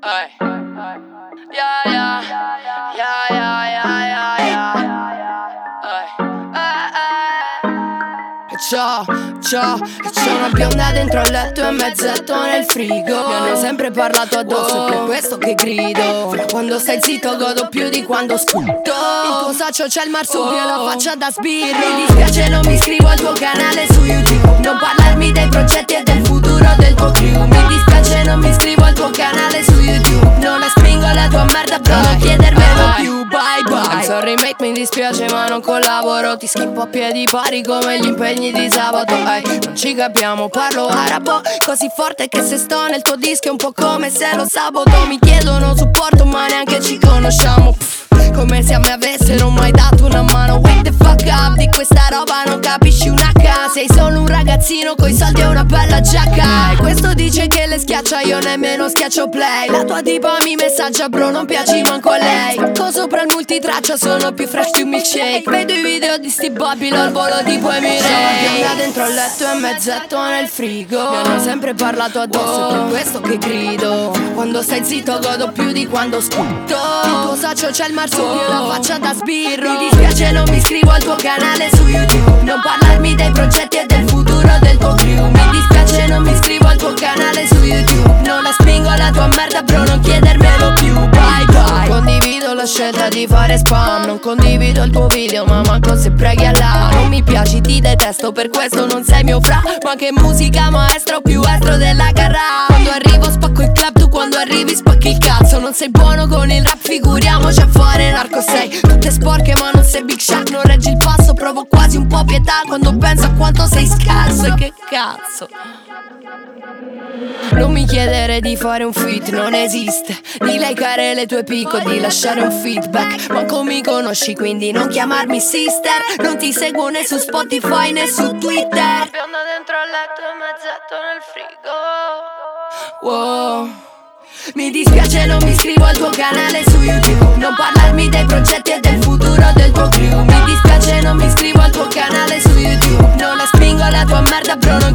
Yeah, yeah, yeah, yeah, yeah, yeah. C'ho una bionda dentro al letto e mezzetto nel frigo. Mi hanno sempre parlato addosso, è per questo che grido. Fra quando stai zitto godo più di quando sputo. Il tuo socio c'è il marsupio e la faccia da sbirro. Mi dispiace non mi iscrivo al tuo canale su YouTube. Non parlarmi dei progetti e del futuro del tuo crew. Mi dispiace non mi iscrivo al tuo canale su YouTube. Non la spingo alla tua merda però non chiedermelo più. Bye bye. I'm sorry mate, mi dispiace ma non collaboro. Ti schippo a piedi pari come gli impegni di sabato. Non ci capiamo, parlo arabo così forte che se sto nel tuo disco è un po' come se lo saboto. Mi chiedono supporto ma neanche ci conosciamo. Come se a me avessero mai dato una mano. Wake the fuck up, di questa roba non capisci una H. Sei solo un ragazzino coi soldi e una bella giacca. E questo dice che le schiaccia, io nemmeno schiaccio play. La tua tipa mi messaggia bro, non piaci manco a lei. Spacco sopra il multitraccia, sono più fresh di un milkshake. Vedo i video di sti Babilo al volo tipo Emirate. C'ho dentro al letto e mezzetto nel frigo. Mi hanno sempre parlato addosso, è per questo che grido. Quando stai zitto godo più di quando sputo. Il tuo socio c'è il marsupio e la faccia da sbirro. Mi dispiace non mi iscrivo al tuo canale su YouTube. Non parlarmi dei progetti e del futuro del tuo crew. Mi dispiace non mi iscrivo al tuo canale su YouTube. Non la spingo alla tua merda bro, non chiedermelo più. Bye bye. Non condivido la scelta di fare spam. Non condivido il tuo video ma manco se preghi Allah. Non mi piaci, ti detesto, per questo non sei mio fra. Ma che musica maestro, più estro della carra. Quando arrivo spacco il club, tu quando arrivi spacchi il cazzo. Non sei buono con il rap, figuriamoci a fare narco. Sei tutte sporche ma non sei Big Shaq. Non reggi il passo, provo quasi un po' pietà quando penso a quanto sei scarso. E che cazzo. Non mi chiedere di fare un feat, non esiste. Di likeare le tue pic o di lasciare un feedback. Manco mi conosci quindi non chiamarmi sister. Non ti seguo né su Spotify né su Twitter. Bionda dentro al letto e mezzetto nel frigo. Wow. Mi dispiace non mi iscrivo al tuo canale su YouTube. Non parlarmi dei progetti e del futuro del tuo crew. Mi dispiace non mi iscrivo al tuo canale su YouTube. Non la spingo alla tua merda bro,